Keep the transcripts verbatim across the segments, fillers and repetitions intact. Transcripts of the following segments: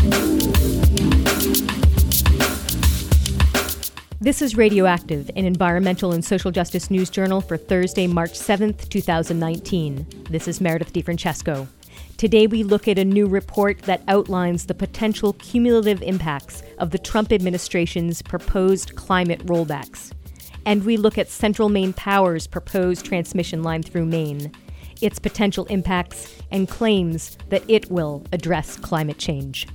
This is Radioactive, an environmental and social justice news journal for Thursday, March seventh, twenty nineteen. This is Meredith DeFrancesco. Today we look at a new report that outlines the potential cumulative impacts of the Trump administration's proposed climate rollbacks. And we look at Central Maine Power's proposed transmission line through Maine, its potential impacts, and claims that it will address climate change.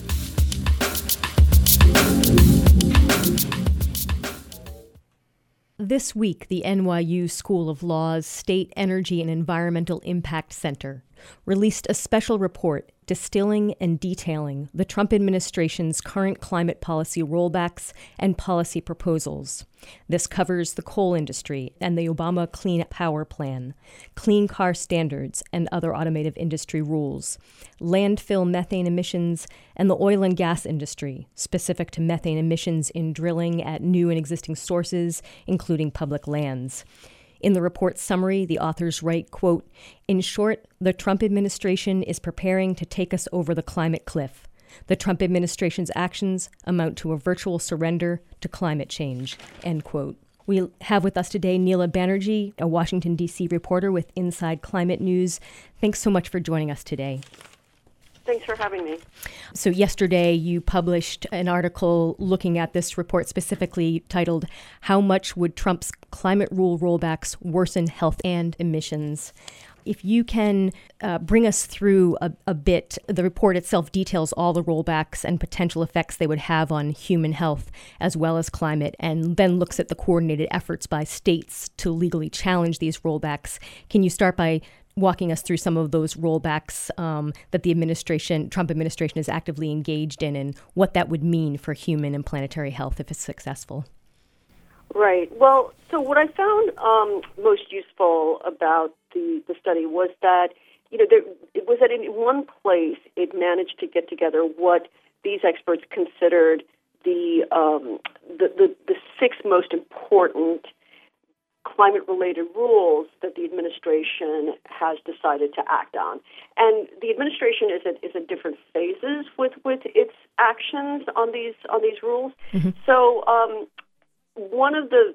This week, the N Y U School of Law's State Energy and Environmental Impact Center released a special report distilling and detailing the Trump administration's current climate policy rollbacks and policy proposals. This covers the coal industry and the Obama Clean Power Plan, clean car standards and other automotive industry rules, landfill methane emissions, and the oil and gas industry, specific to methane emissions in drilling at new and existing sources, including public lands. In the report's summary, the authors write, quote, "In short, the Trump administration is preparing to take us over the climate cliff. The Trump administration's actions amount to a virtual surrender to climate change," end quote. We have with us today Neela Banerjee, a Washington, D C reporter with Inside Climate News. Thanks so much for joining us today. Thanks for having me. So yesterday you published an article looking at this report specifically titled, "How Much Would Trump's Climate Rule Rollbacks Worsen Health and Emissions?" If you can uh, bring us through a, a bit, the report itself details all the rollbacks and potential effects they would have on human health as well as climate, and then looks at the coordinated efforts by states to legally challenge these rollbacks. Can you start by walking us through some of those rollbacks um, that the administration, Trump administration is actively engaged in, and what that would mean for human and planetary health if it's successful? Right. Well, so what I found um, most useful about the, the study was that, you know, there, it was that in one place it managed to get together what these experts considered the um, the, the, the six most important climate-related rules that the administration has decided to act on. And the administration is at, is at different phases with, with its actions on these on these rules. Mm-hmm. So um, one of the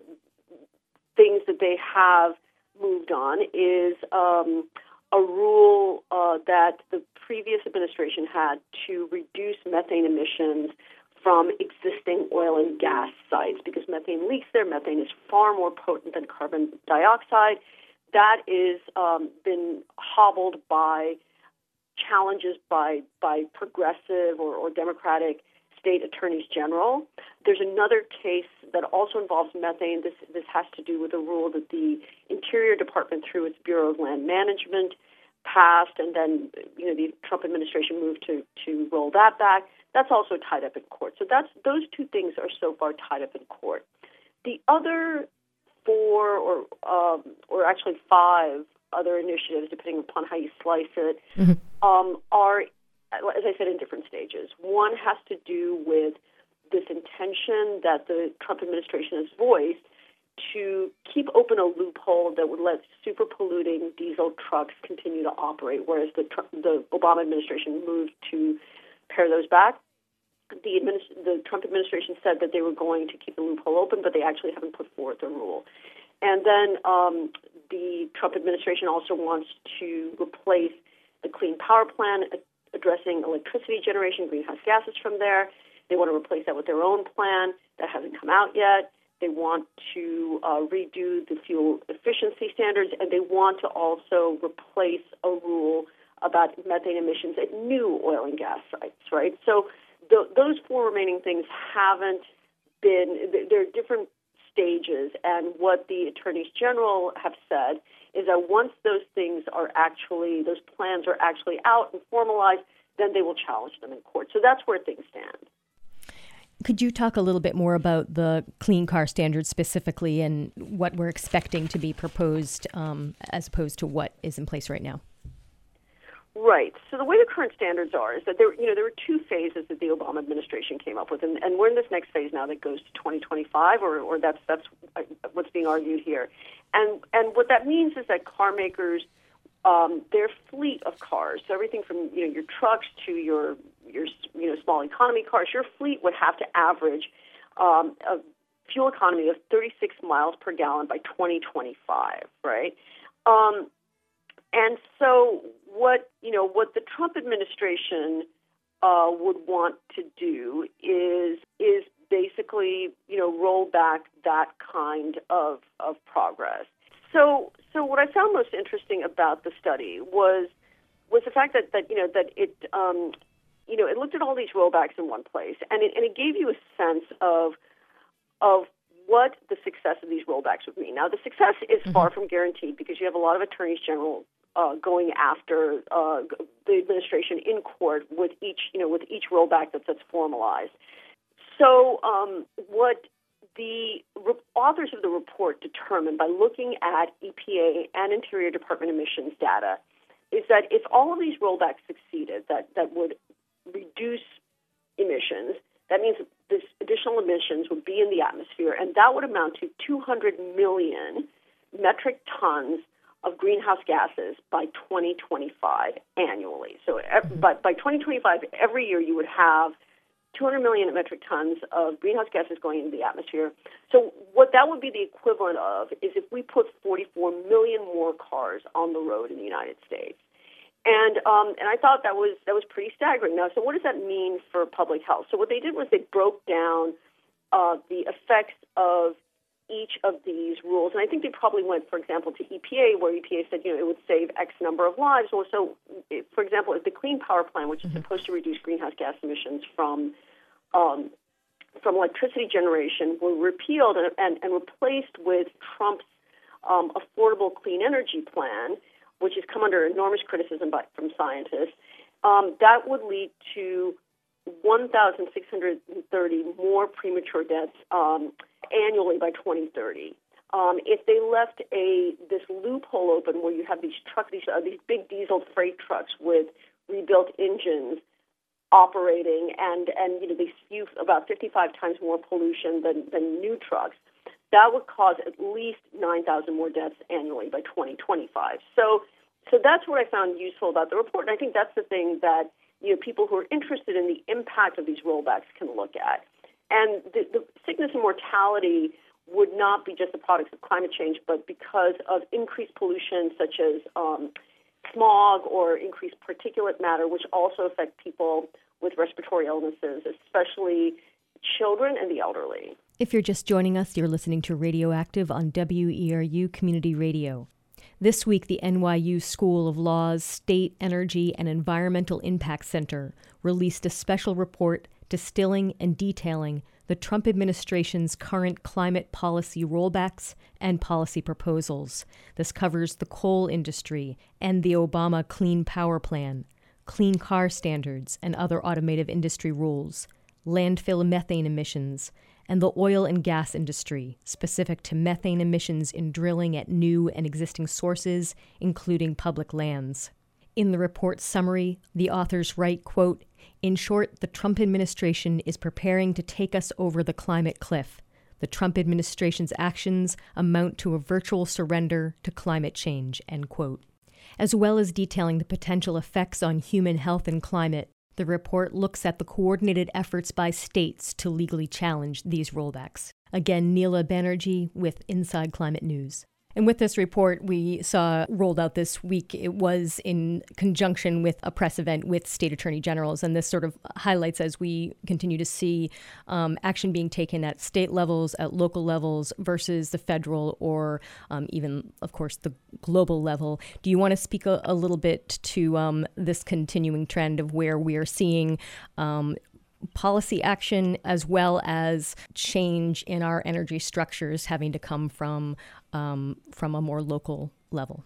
things that they have moved on is um, a rule uh, that the previous administration had to reduce methane emissions from existing oil and gas sites, because methane leaks there. Methane is far more potent than carbon dioxide. That is um, been hobbled by challenges by by progressive or, or Democratic state attorneys general. There's another case that also involves methane. This this has to do with a rule that the Interior Department, through its Bureau of Land Management, passed, and then you know the Trump administration moved to to roll that back. That's also tied up in court. So that's those two things are so far tied up in court. The other four, or um, or actually five other initiatives, depending upon how you slice it, mm-hmm. um, are, as I said, in different stages. One has to do with this intention that the Trump administration has voiced to keep open a loophole that would let super polluting diesel trucks continue to operate, whereas the the Obama administration moved to pare those back. The, administ- the Trump administration said that they were going to keep the loophole open, but they actually haven't put forth a rule. And then um, the Trump administration also wants to replace the Clean Power Plan, addressing electricity generation, greenhouse gases from there. They want to replace that with their own plan that hasn't come out yet. They want to uh, redo the fuel efficiency standards, and they want to also replace a rule about methane emissions at new oil and gas sites, right? So th- those four remaining things haven't been, there are different stages, and what the attorneys general have said is that once those things are actually, those plans are actually out and formalized, then they will challenge them in court. So that's where things stand. Could you talk a little bit more about the clean car standards specifically and what we're expecting to be proposed um, as opposed to what is in place right now? Right. So the way the current standards are is that there, you know, there were two phases that the Obama administration came up with, and, and we're in this next phase now that goes to twenty twenty-five, or, or that's that's what's being argued here. And and what that means is that car makers um, their fleet of cars, so everything from you know your trucks to your your you know small economy cars, your fleet would have to average um, a fuel economy of thirty-six miles per gallon by twenty twenty-five, right? Um, and so what you know what the Trump administration uh, would want to do is is basically you know roll back that kind of of progress. So, so what I found most interesting about the study was was the fact that, that you know that it um, you know it looked at all these rollbacks in one place, and it, and it gave you a sense of of what the success of these rollbacks would mean. Now, the success is mm-hmm. far from guaranteed because you have a lot of attorneys general uh, going after uh, the administration in court with each you know with each rollback that's, that's formalized. So, um, what the re- authors of the report determined by looking at E P A and Interior Department emissions data is that if all of these rollbacks succeeded, that, that would reduce emissions. That means this additional emissions would be in the atmosphere, and that would amount to two hundred million metric tons of greenhouse gases by twenty twenty-five annually. So mm-hmm. by, by twenty twenty-five, every year you would have two hundred million metric tons of greenhouse gases going into the atmosphere. So what that would be the equivalent of is if we put forty-four million more cars on the road in the United States. And um, and I thought that was that was pretty staggering. Now, so what does that mean for public health? So what they did was they broke down uh, the effects of each of these rules. And I think they probably went, for example, to E P A, where E P A said, you know, it would save X number of lives. Or so, for example, if the Clean Power Plan, which is mm-hmm. supposed to reduce greenhouse gas emissions from um, from electricity generation, were repealed and, and, and replaced with Trump's um, Affordable Clean Energy Plan, which has come under enormous criticism by, from scientists, um, that would lead to one thousand six hundred thirty more premature deaths um, annually by twenty thirty. Um, if they left a this loophole open where you have these trucks, these, uh, these big diesel freight trucks with rebuilt engines operating, and, and you know they spew about fifty-five times more pollution than, than new trucks, that would cause at least nine thousand more deaths annually by twenty twenty-five. So, so that's what I found useful about the report, and I think that's the thing that you know people who are interested in the impact of these rollbacks can look at. And the, the sickness and mortality would not be just the products of climate change, but because of increased pollution such as um, smog or increased particulate matter, which also affect people with respiratory illnesses, especially children and the elderly. If you're just joining us, you're listening to Radioactive on W E R U Community Radio. This week, the N Y U School of Law's State Energy and Environmental Impact Center released a special report distilling and detailing the Trump administration's current climate policy rollbacks and policy proposals. This covers the coal industry and the Obama Clean Power Plan, clean car standards and other automotive industry rules, landfill methane emissions, and the oil and gas industry, specific to methane emissions in drilling at new and existing sources, including public lands. In the report's summary, the authors write, quote, "In short, the Trump administration is preparing to take us over the climate cliff. The Trump administration's actions amount to a virtual surrender to climate change," end quote. As well as detailing the potential effects on human health and climate, the report looks at the coordinated efforts by states to legally challenge these rollbacks. Again, Neela Banerjee with Inside Climate News. And with this report we saw rolled out this week, it was in conjunction with a press event with state attorney generals. And this sort of highlights, as we continue to see um, action being taken at state levels, at local levels versus the federal or um, even, of course, the global level. Do you want to speak a, a little bit to um, this continuing trend of where we are seeing um, policy action as well as change in our energy structures having to come from um, from a more local level?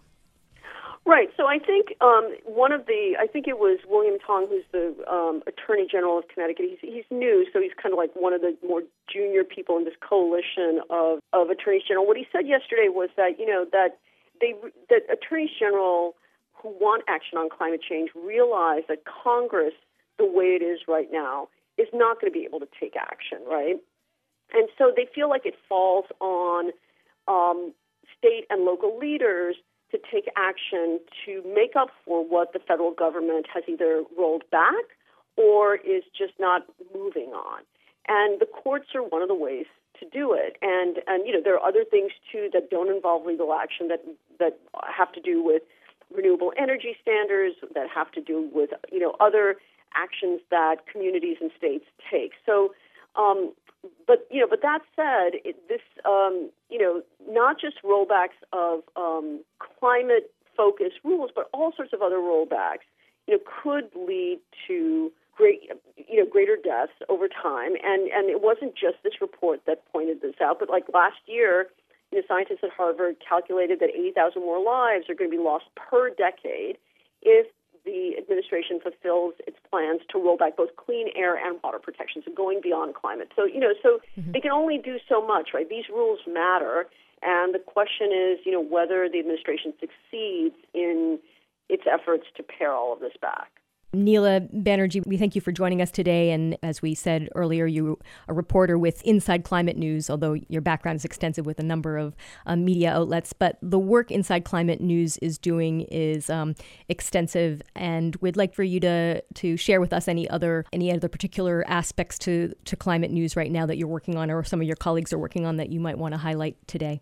Right. So I think um, one of the, I think it was William Tong, who's the um, Attorney General of Connecticut. He's, he's new, so he's kind of like one of the more junior people in this coalition of, of Attorneys General. What he said yesterday was that, you know, that they that Attorneys General who want action on climate change realize that Congress, the way it is right now, is not going to be able to take action, right? And so they feel like it falls on um, state and local leaders to take action to make up for what the federal government has either rolled back or is just not moving on. And the courts are one of the ways to do it. And, and you know, there are other things, too, that don't involve legal action that, that have to do with renewable energy standards, that have to do with, you know, other actions that communities and states take. So, um, but, you know, but that said, it, this, um, you know, not just rollbacks of um, climate-focused rules, but all sorts of other rollbacks, you know, could lead to great, you know, greater deaths over time. And, and it wasn't just this report that pointed this out, but like last year, you know, scientists at Harvard calculated that eighty thousand more lives are going to be lost per decade if the administration fulfills its plans to roll back both clean air and water protection, so going beyond climate. So, you know, so mm-hmm. they can only do so much, right? These rules matter, and the question is, you know, whether the administration succeeds in its efforts to pare all of this back. Neela Banerjee, we thank you for joining us today. And as we said earlier, you're a reporter with Inside Climate News, although your background is extensive with a number of uh, media outlets. But the work Inside Climate News is doing is um, extensive, and we'd like for you to to share with us any other any other particular aspects to, to climate news right now that you're working on, or some of your colleagues are working on, that you might want to highlight today.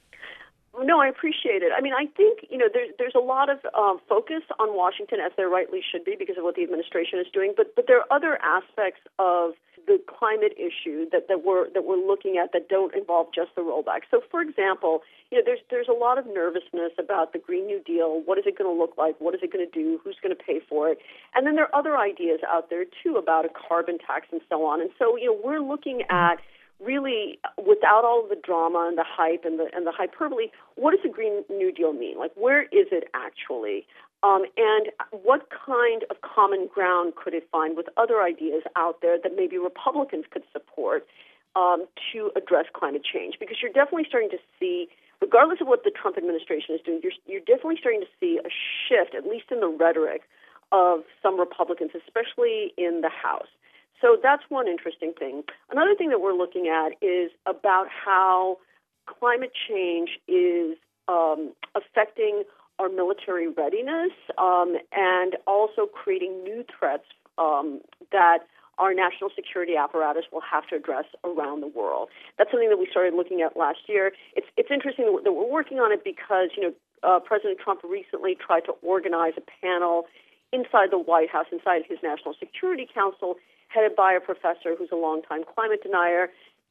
No, I appreciate it. I mean, I think, you know, there's there's a lot of um, focus on Washington, as there rightly should be, because of what the administration is doing. But but there are other aspects of the climate issue that, that we're that we're looking at that don't involve just the rollback. So, for example, you know, there's there's a lot of nervousness about the Green New Deal. What is it going to look like? What is it going to do? Who's going to pay for it? And then there are other ideas out there too about a carbon tax and so on. And so, you know, we're looking at really, without all of the drama and the hype and the and the hyperbole, what does the Green New Deal mean? Like, where is it actually? Um, and what kind of common ground could it find with other ideas out there that maybe Republicans could support um, to address climate change? Because you're definitely starting to see, regardless of what the Trump administration is doing, you're, you're definitely starting to see a shift, at least in the rhetoric, of some Republicans, especially in the House. So that's one interesting thing. Another thing that we're looking at is about how climate change is um, affecting our military readiness um, and also creating new threats um, that our national security apparatus will have to address around the world. That's something that we started looking at last year. It's it's interesting that we're working on it because, you know, uh, President Trump recently tried to organize a panel inside the White House, inside his National Security Council, headed by a professor who's a longtime climate denier,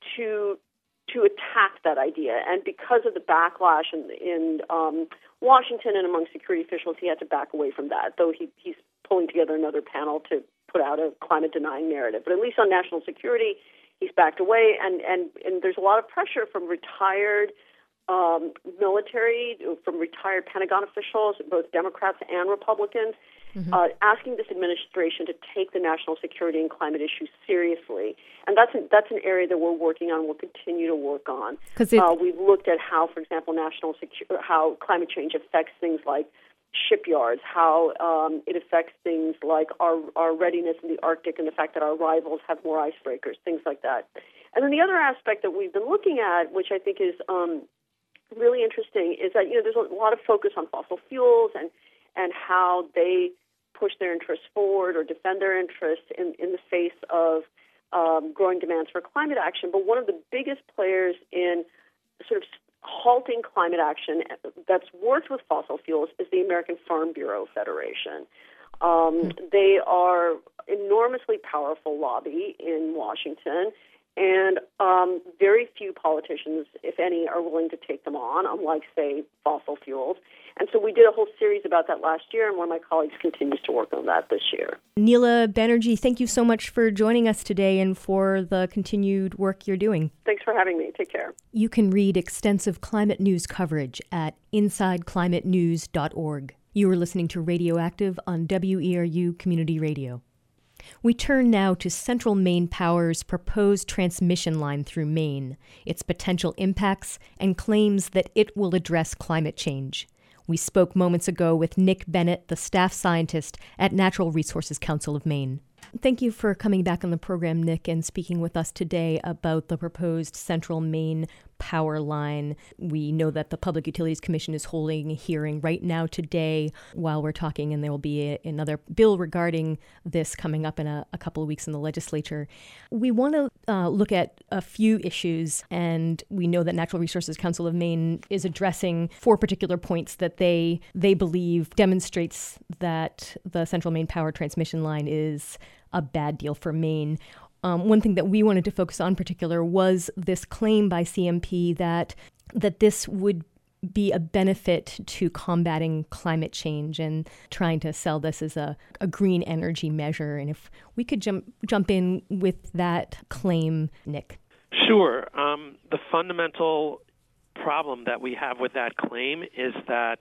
to to attack that idea. And because of the backlash in, in um, Washington and among security officials, he had to back away from that, though he, he's pulling together another panel to put out a climate-denying narrative. But at least on national security, he's backed away, and, and, and there's a lot of pressure from retired um, military, from retired Pentagon officials, both Democrats and Republicans, Mm-hmm. Uh, asking this administration to take the national security and climate issues seriously. And that's an, that's an area that we're working on, we'll continue to work on. It, uh, we've looked at how, for example, national secu- how climate change affects things like shipyards, how um, it affects things like our, our readiness in the Arctic and the fact that our rivals have more icebreakers, things like that. And then the other aspect that we've been looking at, which I think is um, really interesting, is that, you know, there's a lot of focus on fossil fuels and, and how they push their interests forward or defend their interests in, in the face of um, growing demands for climate action. But one of the biggest players in sort of halting climate action that's worked with fossil fuels is the American Farm Bureau Federation. Um, they are enormously powerful lobby in Washington, and um, very few politicians, if any, are willing to take them on, unlike, say, fossil fuels. And so we did a whole series about that last year, and one of my colleagues continues to work on that this year. Neela Banerjee, thank you so much for joining us today and for the continued work you're doing. Thanks for having me. Take care. You can read extensive climate news coverage at inside climate news dot org. You are listening to Radioactive on W E R U Community Radio. We turn now to Central Maine Power's proposed transmission line through Maine, its potential impacts, and claims that it will address climate change. We spoke moments ago with Nick Bennett, the staff scientist at Natural Resources Council of Maine. Thank you for coming back on the program, Nick, and speaking with us today about the proposed Central Maine power line. We know that the Public Utilities Commission is holding a hearing right now today while we're talking, and there will be a, another bill regarding this coming up in a, a couple of weeks in the legislature. We want to uh, look at a few issues, and we know that Natural Resources Council of Maine is addressing four particular points that they they believe demonstrates that the Central Maine Power Transmission Line is a bad deal for Maine. Um, one thing that we wanted to focus on in particular was this claim by C M P that that this would be a benefit to combating climate change and trying to sell this as a, a green energy measure. And if we could jump jump in with that claim, Nick. Sure. Um, the fundamental problem that we have with that claim is that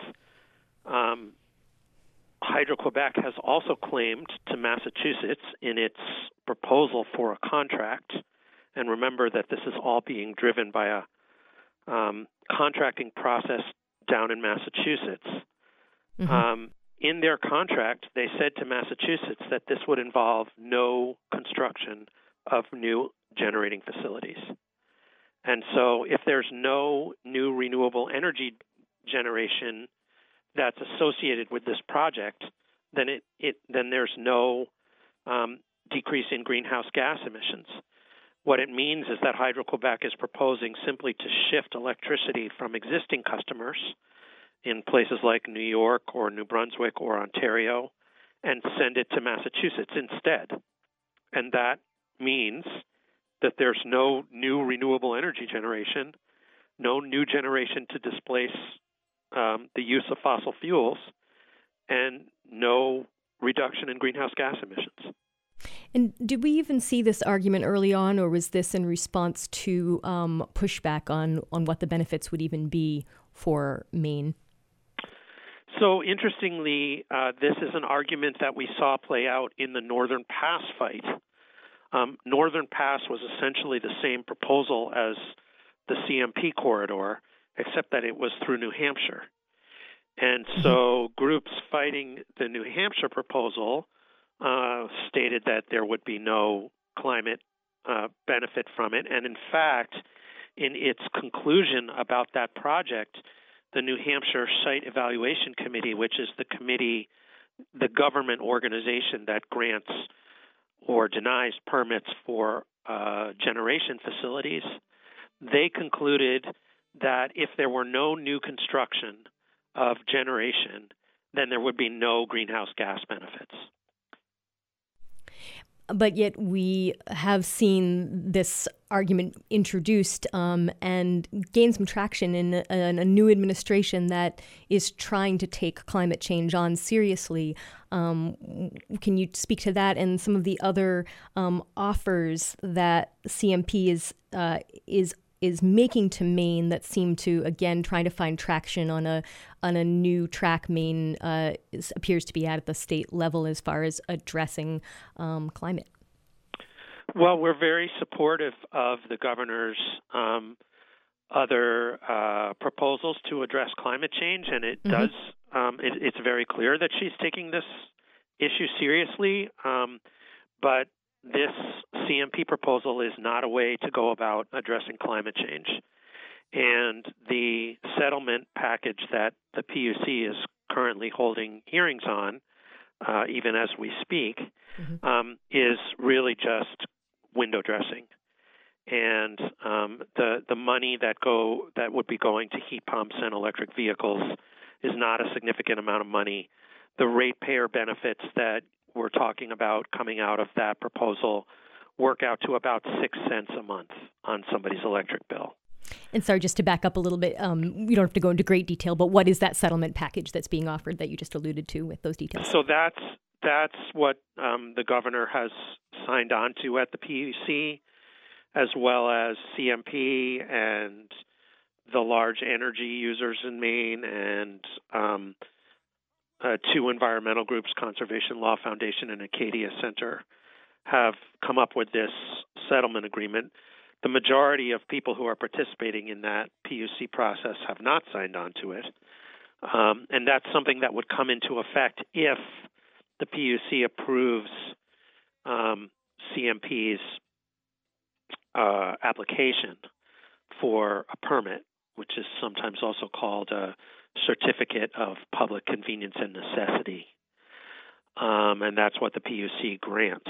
um, Hydro-Quebec has also claimed to Massachusetts in its proposal for a contract, and remember that this is all being driven by a um, contracting process down in Massachusetts. Mm-hmm. Um, in their contract, they said to Massachusetts that this would involve no construction of new generating facilities. And so if there's no new renewable energy generation that's associated with this project, then it, it then there's no um, decrease in greenhouse gas emissions. What it means is that Hydro-Quebec is proposing simply to shift electricity from existing customers in places like New York or New Brunswick or Ontario and send it to Massachusetts instead. And that means that there's no new renewable energy generation, no new generation to displace um, the use of fossil fuels, and no reduction in greenhouse gas emissions. And did we even see this argument early on, or was this in response to um, pushback on, on what the benefits would even be for Maine? So interestingly, uh, this is an argument that we saw play out in the Northern Pass fight. Um, Northern Pass was essentially the same proposal as the C M P corridor, except that it was through New Hampshire. And so groups fighting the New Hampshire proposal uh, stated that there would be no climate uh, benefit from it. And in fact, in its conclusion about that project, the New Hampshire Site Evaluation Committee, which is the committee, the government organization that grants or denies permits for uh, generation facilities, they concluded that if there were no new construction of generation, then there would be no greenhouse gas benefits. But yet we have seen this argument introduced um, and gain some traction in a, in a new administration that is trying to take climate change on seriously. Um, can you speak to that and some of the other um, offers that C M P is uh, is is making to Maine that seem to, again, trying to find traction on a on a new track Maine uh, is, appears to be at at the state level as far as addressing um, climate? Well, we're very supportive of the governor's um, other uh, proposals to address climate change, and it mm-hmm. does. Um, it, it's very clear that she's taking this issue seriously, um, but this C M P proposal is not a way to go about addressing climate change. And the settlement package that the P U C is currently holding hearings on, uh, even as we speak, mm-hmm. um, is really just window dressing. And um, the the money that go that would be going to heat pumps and electric vehicles is not a significant amount of money. The ratepayer benefits that we're talking about coming out of that proposal work out to about six cents a month on somebody's electric bill. And sorry, just to back up a little bit, um, you don't have to go into great detail, but what is that settlement package that's being offered that you just alluded to with those details? So that's that's what um, the governor has signed on to at the P U C, as well as C M P and the large energy users in Maine and um, uh, two environmental groups, Conservation Law Foundation and Acadia Center, have come up with this settlement agreement. The majority of people who are participating in that P U C process have not signed on to it. Um, and that's something that would come into effect if the P U C approves um, C M P's uh, application for a permit, which is sometimes also called a certificate of public convenience and necessity. Um, and that's what the P U C grants.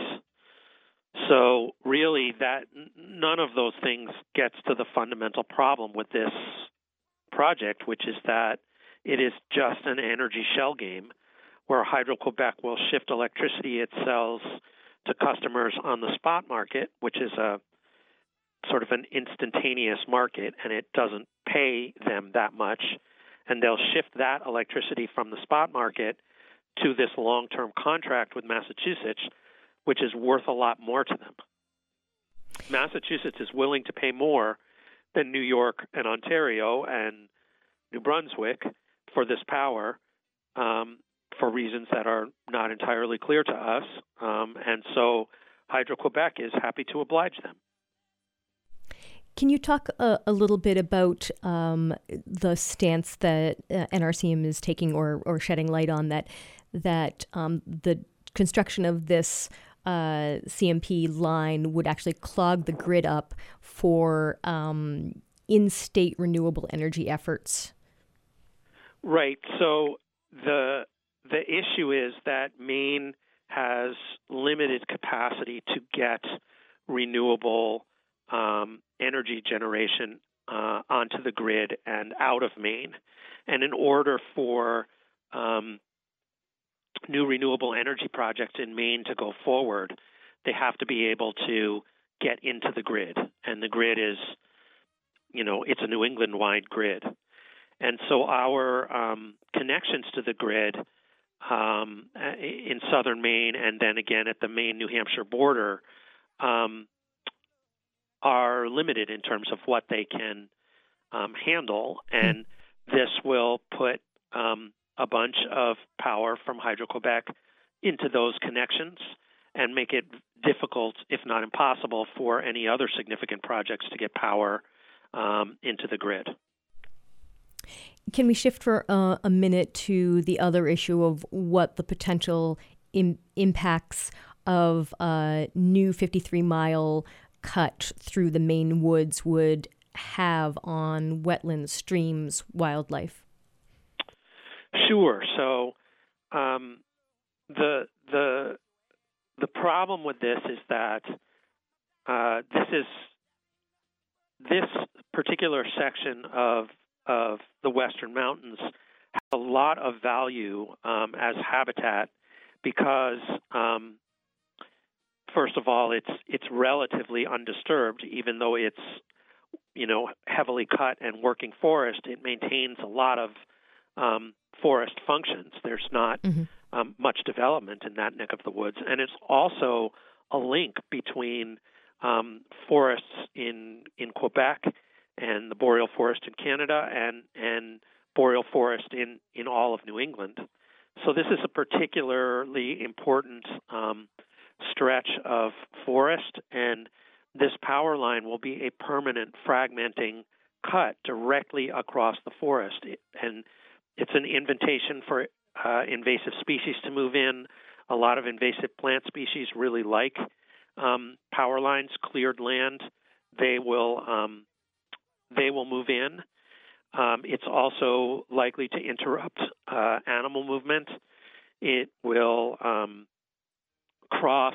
So really, that none of those things gets to the fundamental problem with this project, which is that it is just an energy shell game where Hydro-Quebec will shift electricity it sells to customers on the spot market, which is a sort of an instantaneous market, and it doesn't pay them that much. And they'll shift that electricity from the spot market to this long-term contract with Massachusetts, which is worth a lot more to them. Massachusetts is willing to pay more than New York and Ontario and New Brunswick for this power um, for reasons that are not entirely clear to us. Um, and so Hydro-Quebec is happy to oblige them. Can you talk a, a little bit about um, the stance that uh, N R C M is taking, or, or shedding light on that that um, the construction of this uh, C M P line would actually clog the grid up for um, in-state renewable energy efforts? Right. So the the issue is that Maine has limited capacity to get renewable um, energy generation uh, onto the grid and out of Maine. And in order for um, new renewable energy projects in Maine to go forward, they have to be able to get into the grid. And the grid is, you know, it's a New England-wide grid. And so our um, connections to the grid um, in southern Maine and then again at the Maine-New Hampshire border um, are limited in terms of what they can um, handle. And this will put um, a bunch of power from Hydro-Quebec into those connections and make it difficult, if not impossible, for any other significant projects to get power um, into the grid. Can we shift for uh, a minute to the other issue of what the potential im- impacts of a new fifty-three mile cut through the Maine woods would have on wetlands, streams, wildlife? Sure. So um, the the the problem with this is that uh, this is this particular section of of the Western Mountains has a lot of value um, as habitat because, um, first of all, it's it's relatively undisturbed, even though it's you know heavily cut and working forest. It maintains a lot of um, forest functions. There's not mm-hmm. um, much development in that neck of the woods, and it's also a link between um, forests in in Quebec and the boreal forest in Canada and, and boreal forest in, in all of New England. So this is a particularly important um, stretch of forest, and this power line will be a permanent fragmenting cut directly across the forest. It, and it's an invitation for uh, invasive species to move in. A lot of invasive plant species really like um, power lines, cleared land. They will um, They will move in. Um, it's also likely to interrupt uh, animal movement. It will um, cross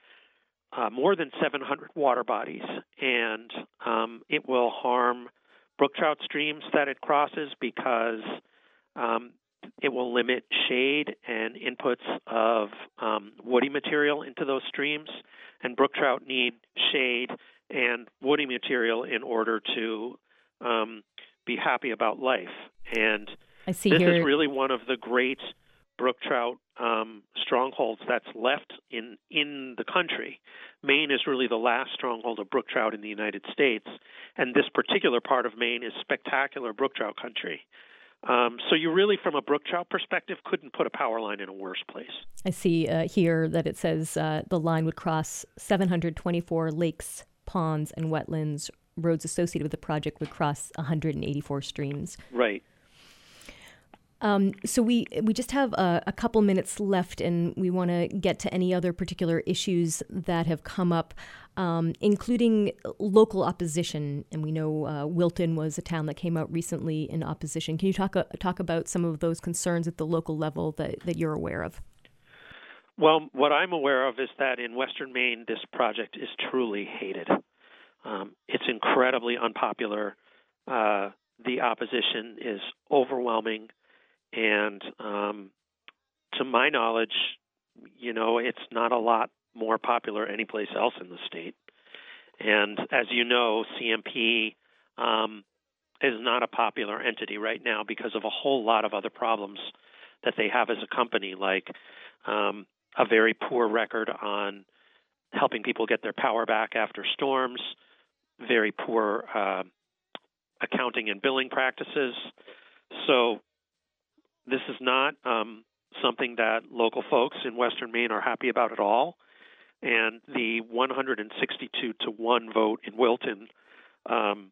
uh, more than seven hundred water bodies, and um, it will harm brook trout streams that it crosses because um, it will limit shade and inputs of um, woody material into those streams, and brook trout need shade and woody material in order to Um, be happy about life. And I see this here. is really one of the great brook trout um, strongholds that's left in, in the country. Maine is really the last stronghold of brook trout in the United States, and this particular part of Maine is spectacular brook trout country. Um, so you really, from a brook trout perspective, couldn't put a power line in a worse place. I see uh, here that it says uh, the line would cross seven hundred twenty-four lakes, ponds, and wetlands. Roads associated with the project would cross one hundred eighty-four streams. Right. Um, so we we just have a, a couple minutes left, and we want to get to any other particular issues that have come up, um, including local opposition. And we know uh, Wilton was a town that came out recently in opposition. Can you talk uh, talk about some of those concerns at the local level that, that you're aware of? Well, what I'm aware of is that in Western Maine, this project is truly hated. Um, it's incredibly unpopular. Uh, the opposition is overwhelming. And um, to my knowledge, you know, it's not a lot more popular anyplace else in the state. And as you know, C M P um, is not a popular entity right now because of a whole lot of other problems that they have as a company, like um, a very poor record on helping people get their power back after storms, very poor uh, accounting and billing practices. So this is not um, something that local folks in Western Maine are happy about at all. And the one hundred sixty-two to one vote in Wilton um,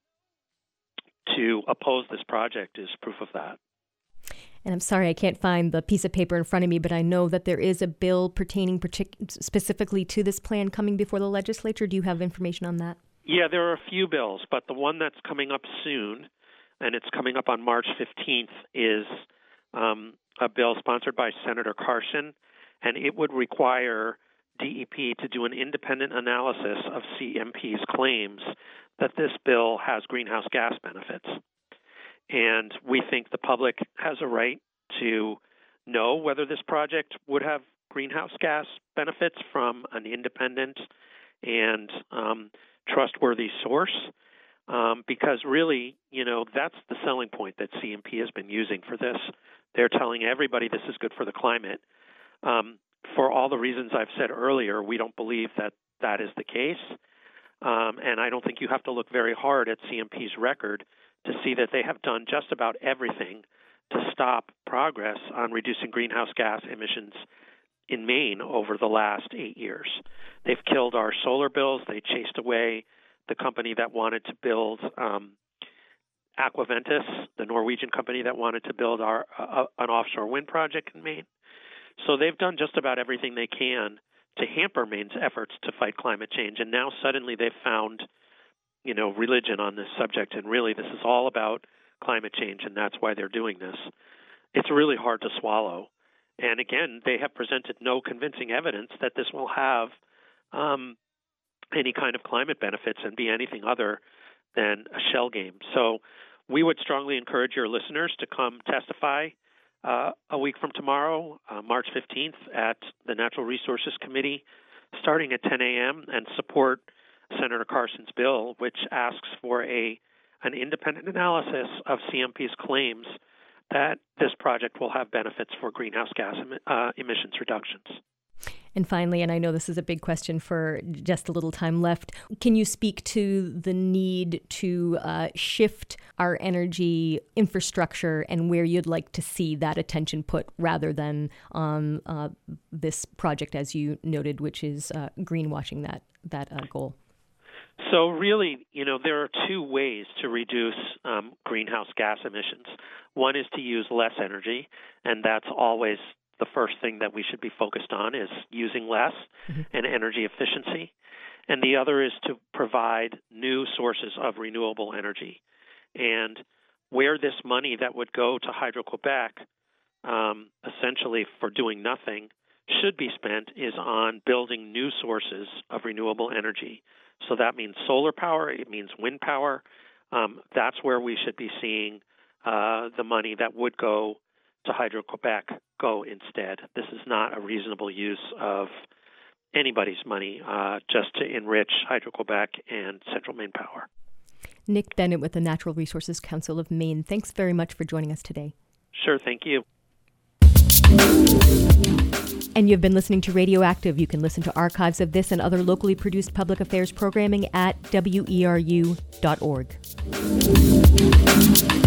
to oppose this project is proof of that. And I'm sorry, I can't find the piece of paper in front of me, but I know that there is a bill pertaining partic- specifically to this plan coming before the legislature. Do you have information on that? Yeah, there are a few bills, but the one that's coming up soon, and it's coming up on March fifteenth, is Um, a bill sponsored by Senator Carson, and it would require D E P to do an independent analysis of C M P's claims that this bill has greenhouse gas benefits. And we think the public has a right to know whether this project would have greenhouse gas benefits from an independent and um, trustworthy source. Um, because really, you know, that's the selling point that C M P has been using for this. They're telling everybody this is good for the climate. Um, for all the reasons I've said earlier, we don't believe that that is the case. Um, and I don't think you have to look very hard at C M P's record to see that they have done just about everything to stop progress on reducing greenhouse gas emissions in Maine over the last eight years. They've killed our solar bills. They chased away the company that wanted to build um, Aquaventus, the Norwegian company that wanted to build our uh, an offshore wind project in Maine. So they've done just about everything they can to hamper Maine's efforts to fight climate change. And now suddenly they've found, you know, religion on this subject. And really this is all about climate change, and that's why they're doing this. It's really hard to swallow. And again, they have presented no convincing evidence that this will have um, any kind of climate benefits and be anything other than a shell game. So we would strongly encourage your listeners to come testify uh, a week from tomorrow, uh, March fifteenth, at the Natural Resources Committee, starting at ten a.m., and support Senator Carson's bill, which asks for a an independent analysis of C M P's claims that this project will have benefits for greenhouse gas em- uh, emissions reductions. And finally, and I know this is a big question for just a little time left, can you speak to the need to uh, shift our energy infrastructure and where you'd like to see that attention put rather than on uh, this project, as you noted, which is uh, greenwashing that, that uh, goal? So really, you know, there are two ways to reduce um, greenhouse gas emissions. One is to use less energy, and that's always the first thing that we should be focused on, is using less mm-hmm. and energy efficiency. And the other is to provide new sources of renewable energy. And where this money that would go to Hydro-Quebec, um, essentially for doing nothing, should be spent is on building new sources of renewable energy. So that means solar power, it means wind power. Um, that's where we should be seeing uh, the money that would go to Hydro-Quebec go instead. This is not a reasonable use of anybody's money uh, just to enrich Hydro-Quebec and Central Maine Power. Nick Bennett with the Natural Resources Council of Maine, thanks very much for joining us today. Sure, thank you. And you've been listening to Radioactive. You can listen to archives of this and other locally produced public affairs programming at W E R U dot org.